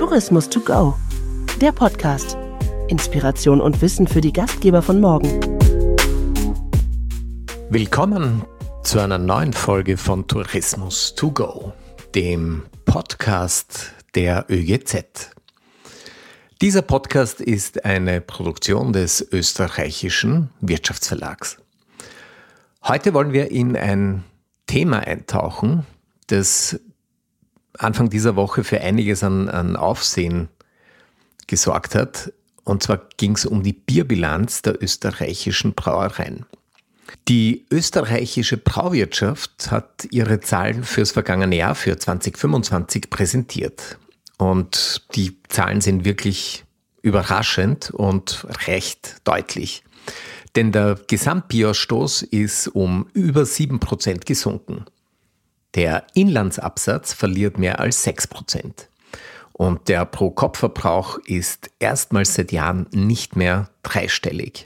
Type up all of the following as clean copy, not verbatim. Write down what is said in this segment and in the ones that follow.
Tourismus to go, der Podcast. Inspiration und Wissen für die Gastgeber von morgen. Willkommen zu einer neuen Folge von Tourismus to go, dem Podcast der ÖGZ. Dieser Podcast ist eine Produktion des österreichischen Wirtschaftsverlags. Heute wollen wir in ein Thema eintauchen, das Anfang dieser Woche für einiges an Aufsehen gesorgt hat. Und zwar ging es um die Bierbilanz der österreichischen Brauereien. Die österreichische Brauwirtschaft hat ihre Zahlen fürs vergangene Jahr, für 2025, präsentiert. Und die Zahlen sind wirklich überraschend und recht deutlich. Denn der Gesamtbierausstoß ist um über 7% gesunken. Der Inlandsabsatz verliert mehr als 6%. Und der Pro-Kopf-Verbrauch ist erstmals seit Jahren nicht mehr dreistellig.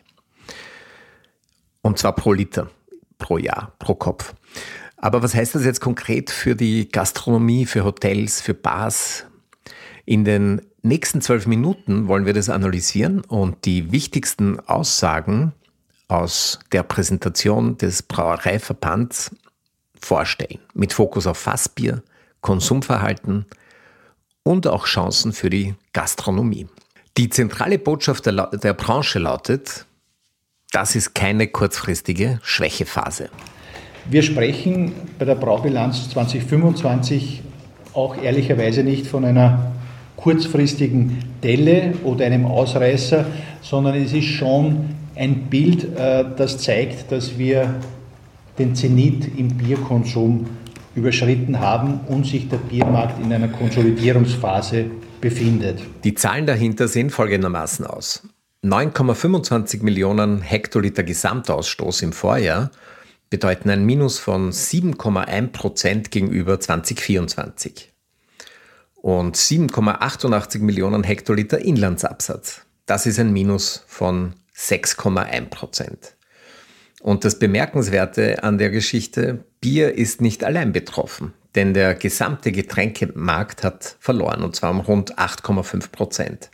Und zwar pro Liter, pro Jahr, pro Kopf. Aber was heißt das jetzt konkret für die Gastronomie, für Hotels, für Bars? In den nächsten 12 Minuten wollen wir das analysieren und die wichtigsten Aussagen aus der Präsentation des Brauereiverbands vorstellen, mit Fokus auf Fassbier, Konsumverhalten und auch Chancen für die Gastronomie. Die zentrale Botschaft der Branche lautet: Das ist keine kurzfristige Schwächephase. Wir sprechen bei der Braubilanz 2025 auch ehrlicherweise nicht von einer kurzfristigen Delle oder einem Ausreißer, sondern es ist schon ein Bild, das zeigt, dass wir den Zenit im Bierkonsum überschritten haben und sich der Biermarkt in einer Konsolidierungsphase befindet. Die Zahlen dahinter sehen folgendermaßen aus: 9,25 Millionen Hektoliter Gesamtausstoß im Vorjahr bedeuten ein Minus von 7,1% gegenüber 2024. Und 7,88 Millionen Hektoliter Inlandsabsatz. Das ist ein Minus von 6,1%. Und das Bemerkenswerte an der Geschichte: Bier ist nicht allein betroffen, denn der gesamte Getränkemarkt hat verloren, und zwar um rund 8,5%.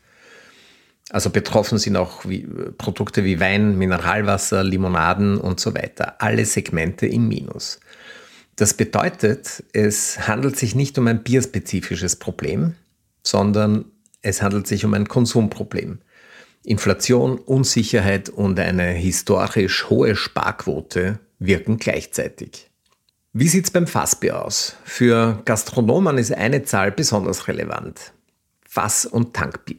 Also betroffen sind auch Produkte wie Wein, Mineralwasser, Limonaden und so weiter. Alle Segmente im Minus. Das bedeutet, es handelt sich nicht um ein bierspezifisches Problem, sondern es handelt sich um ein Konsumproblem. Inflation, Unsicherheit und eine historisch hohe Sparquote wirken gleichzeitig. Wie sieht es beim Fassbier aus? Für Gastronomen ist eine Zahl besonders relevant: Fass- und Tankbier.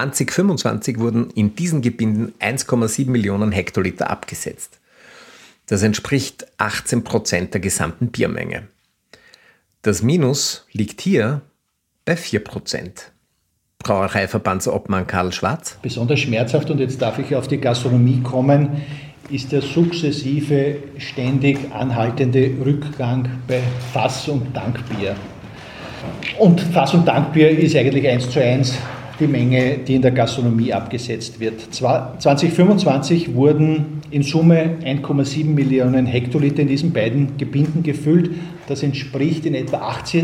2025 wurden in diesen Gebinden 1,7 Millionen Hektoliter abgesetzt. Das entspricht 18% der gesamten Biermenge. Das Minus liegt hier bei 4%. Brauereiverbandsobmann Karl Schwarz. Besonders schmerzhaft, und jetzt darf ich auf die Gastronomie kommen, ist der sukzessive, ständig anhaltende Rückgang bei Fass- und Tankbier. Und Fass- und Tankbier ist eigentlich 1:1 die Menge, die in der Gastronomie abgesetzt wird. 2025 wurden in Summe 1,7 Millionen Hektoliter in diesen beiden Gebinden gefüllt. Das entspricht in etwa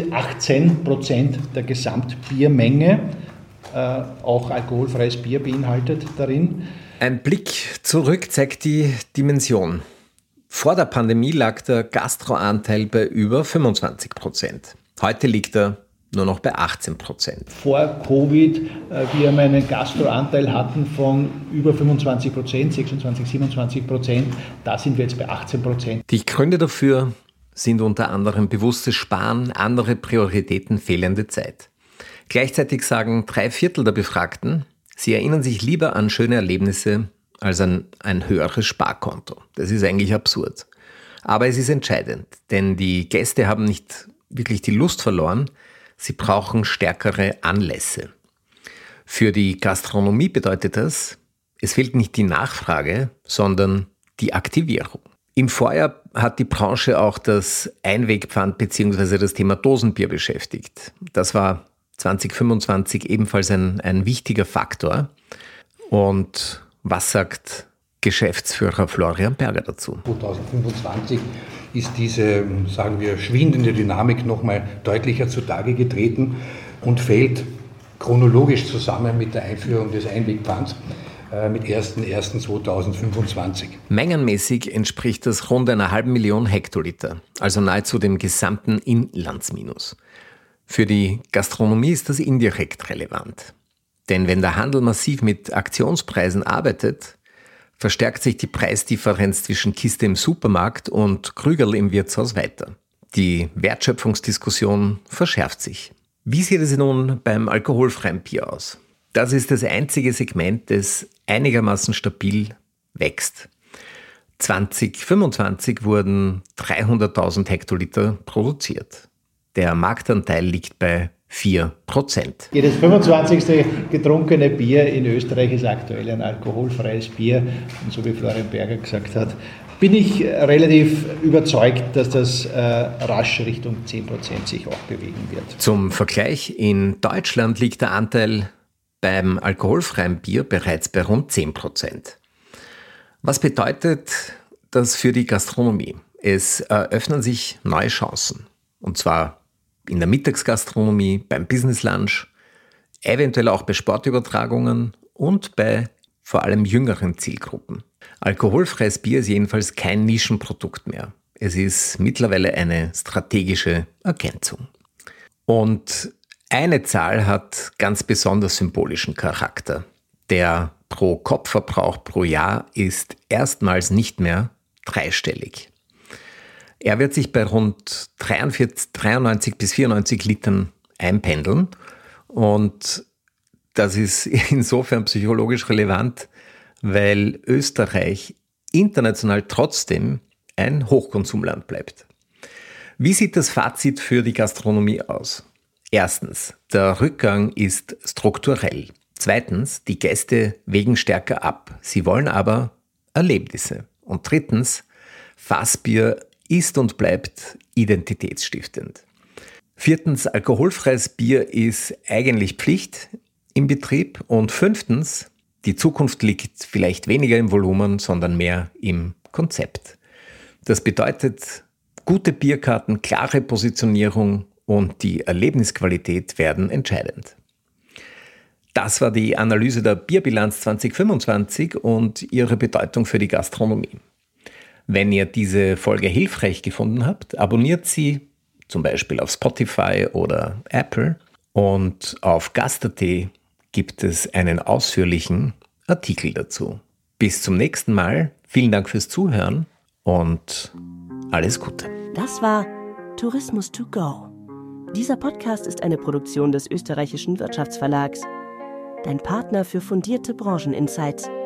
18% der Gesamtbiermenge. Auch alkoholfreies Bier beinhaltet darin. Ein Blick zurück zeigt die Dimension. Vor der Pandemie lag der Gastroanteil bei über 25%. Heute liegt er nur noch bei 18%. Vor Covid wir einen Gastroanteil hatten von über 25%, 26, 27%, da sind wir jetzt bei 18%. Die Gründe dafür sind unter anderem bewusstes Sparen, andere Prioritäten, fehlende Zeit. Gleichzeitig sagen 3/4 der Befragten, sie erinnern sich lieber an schöne Erlebnisse als an ein höheres Sparkonto. Das ist eigentlich absurd. Aber es ist entscheidend, denn die Gäste haben nicht wirklich die Lust verloren, sie brauchen stärkere Anlässe. Für die Gastronomie bedeutet das, es fehlt nicht die Nachfrage, sondern die Aktivierung. Im Vorjahr hat die Branche auch das Einwegpfand bzw. das Thema Dosenbier beschäftigt. Das war 2025 ebenfalls ein wichtiger Faktor. Und was sagt Geschäftsführer Florian Berger dazu? 2025 ist diese, sagen wir, schwindende Dynamik nochmal deutlicher zutage getreten und fällt chronologisch zusammen mit der Einführung des Einwegpfands mit 1.1.2025. Mengenmäßig entspricht das rund einer halben Million Hektoliter, also nahezu dem gesamten Inlandsminus. Für die Gastronomie ist das indirekt relevant. Denn wenn der Handel massiv mit Aktionspreisen arbeitet, verstärkt sich die Preisdifferenz zwischen Kiste im Supermarkt und Krügerl im Wirtshaus weiter. Die Wertschöpfungsdiskussion verschärft sich. Wie sieht es nun beim alkoholfreien Bier aus? Das ist das einzige Segment, das einigermaßen stabil wächst. 2025 wurden 300.000 Hektoliter produziert. Der Marktanteil liegt bei 4%. Jedes 25. getrunkene Bier in Österreich ist aktuell ein alkoholfreies Bier. Und so wie Florian Berger gesagt hat, bin ich relativ überzeugt, dass das rasch Richtung 10% sich auch bewegen wird. Zum Vergleich, in Deutschland liegt der Anteil beim alkoholfreien Bier bereits bei rund 10%. Was bedeutet das für die Gastronomie? Es eröffnen sich neue Chancen. Und zwar in der Mittagsgastronomie, beim Business Lunch, eventuell auch bei Sportübertragungen und bei vor allem jüngeren Zielgruppen. Alkoholfreies Bier ist jedenfalls kein Nischenprodukt mehr. Es ist mittlerweile eine strategische Ergänzung. Und eine Zahl hat ganz besonders symbolischen Charakter. Der Pro-Kopf-Verbrauch pro Jahr ist erstmals nicht mehr dreistellig. Er wird sich bei rund 93 bis 94 Litern einpendeln und das ist insofern psychologisch relevant, weil Österreich international trotzdem ein Hochkonsumland bleibt. Wie sieht das Fazit für die Gastronomie aus? Erstens, der Rückgang ist strukturell. Zweitens, die Gäste wägen stärker ab. Sie wollen aber Erlebnisse. Und drittens, Fassbier ist und bleibt identitätsstiftend. Viertens, alkoholfreies Bier ist eigentlich Pflicht im Betrieb. Und fünftens, die Zukunft liegt vielleicht weniger im Volumen, sondern mehr im Konzept. Das bedeutet, gute Bierkarten, klare Positionierung und die Erlebnisqualität werden entscheidend. Das war die Analyse der Bierbilanz 2025 und ihre Bedeutung für die Gastronomie. Wenn ihr diese Folge hilfreich gefunden habt, abonniert sie zum Beispiel auf Spotify oder Apple und auf Gast.at gibt es einen ausführlichen Artikel dazu. Bis zum nächsten Mal. Vielen Dank fürs Zuhören und alles Gute. Das war Tourismus to go. Dieser Podcast ist eine Produktion des Österreichischen Wirtschaftsverlags, dein Partner für fundierte Brancheninsights.